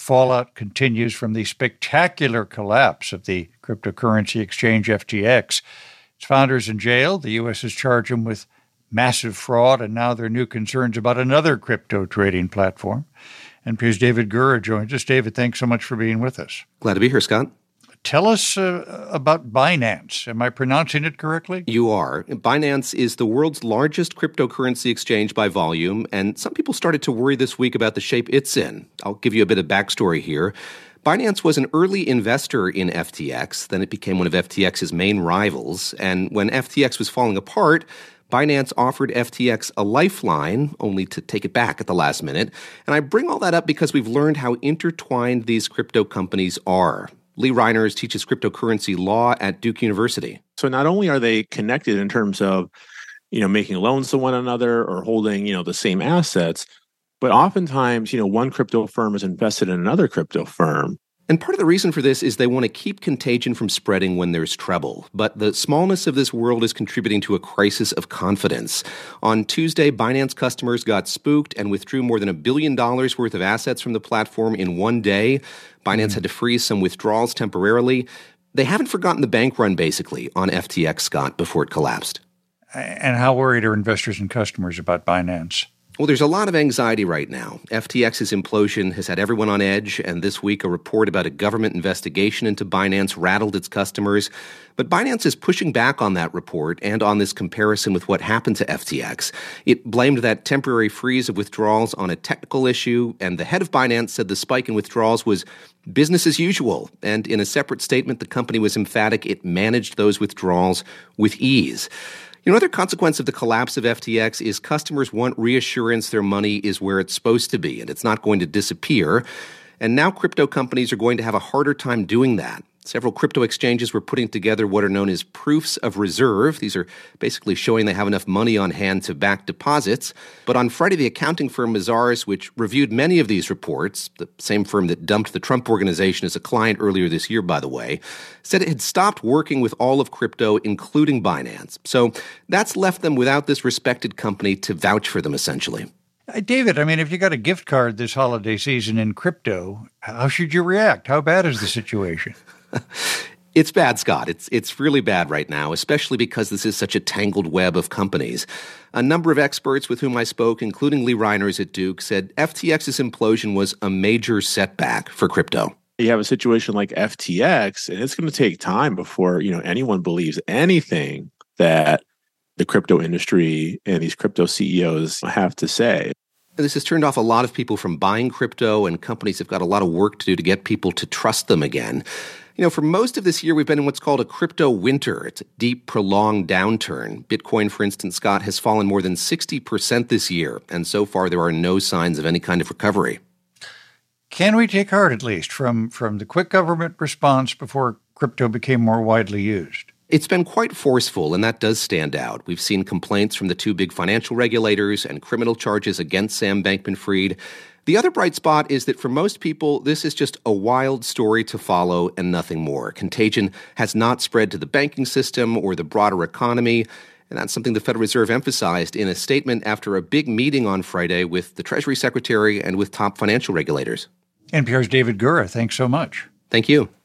fallout continues from the spectacular collapse of the cryptocurrency exchange FTX. Its founders in jail. The U.S. has charged them with massive fraud, and now there are new concerns about another crypto trading platform. NPR's David Gura joins us. David, thanks so much for being with us. Glad to be here, Scott. Tell us about Binance. Am I pronouncing it correctly? You are. Binance is the world's largest cryptocurrency exchange by volume, and some people started to worry this week about the shape it's in. I'll give you a bit of backstory here. Binance was an early investor in FTX, then it became one of FTX's main rivals, and when FTX was falling apart, Binance offered FTX a lifeline, only to take it back at the last minute. And I bring all that up because we've learned how intertwined these crypto companies are. Lee Reiners teaches cryptocurrency law at Duke University. So not only are they connected in terms of, making loans to one another or holding, the same assets, but oftentimes, one crypto firm is invested in another crypto firm. And part of the reason for this is they want to keep contagion from spreading when there's trouble. But the smallness of this world is contributing to a crisis of confidence. On Tuesday, Binance customers got spooked and withdrew more than $1 billion worth of assets from the platform in one day. Binance had to freeze some withdrawals temporarily. They haven't forgotten the bank run, basically, on FTX, Scott, before it collapsed. And how worried are investors and customers about Binance? Well, there's a lot of anxiety right now. FTX's implosion has had everyone on edge, and this week a report about a government investigation into Binance rattled its customers. But Binance is pushing back on that report and on this comparison with what happened to FTX. It blamed that temporary freeze of withdrawals on a technical issue, and the head of Binance said the spike in withdrawals was business as usual. And in a separate statement, the company was emphatic it managed those withdrawals with ease. Another consequence of the collapse of FTX is customers want reassurance their money is where it's supposed to be and it's not going to disappear. And now crypto companies are going to have a harder time doing that. Several crypto exchanges were putting together what are known as proofs of reserve. These are basically showing they have enough money on hand to back deposits. But on Friday, the accounting firm Mazars, which reviewed many of these reports, the same firm that dumped the Trump Organization as a client earlier this year, by the way, said it had stopped working with all of crypto, including Binance. So that's left them without this respected company to vouch for them, essentially. David, if you got a gift card this holiday season in crypto, how should you react? How bad is the situation? It's bad, Scott. It's really bad right now, especially because this is such a tangled web of companies. A number of experts with whom I spoke, including Lee Reiners at Duke, said FTX's implosion was a major setback for crypto. You have a situation like FTX, and it's going to take time before anyone believes anything that the crypto industry and these crypto CEOs have to say. This has turned off a lot of people from buying crypto, and companies have got a lot of work to do to get people to trust them again. For most of this year, we've been in what's called a crypto winter. It's a deep, prolonged downturn. Bitcoin, for instance, Scott, has fallen more than 60% this year, and so far there are no signs of any kind of recovery. Can we take heart, at least, from the quick government response before crypto became more widely used? It's been quite forceful, and that does stand out. We've seen complaints from the two big financial regulators and criminal charges against Sam Bankman-Fried. The other bright spot is that for most people, this is just a wild story to follow and nothing more. Contagion has not spread to the banking system or the broader economy, and that's something the Federal Reserve emphasized in a statement after a big meeting on Friday with the Treasury Secretary and with top financial regulators. NPR's David Gura, thanks so much. Thank you.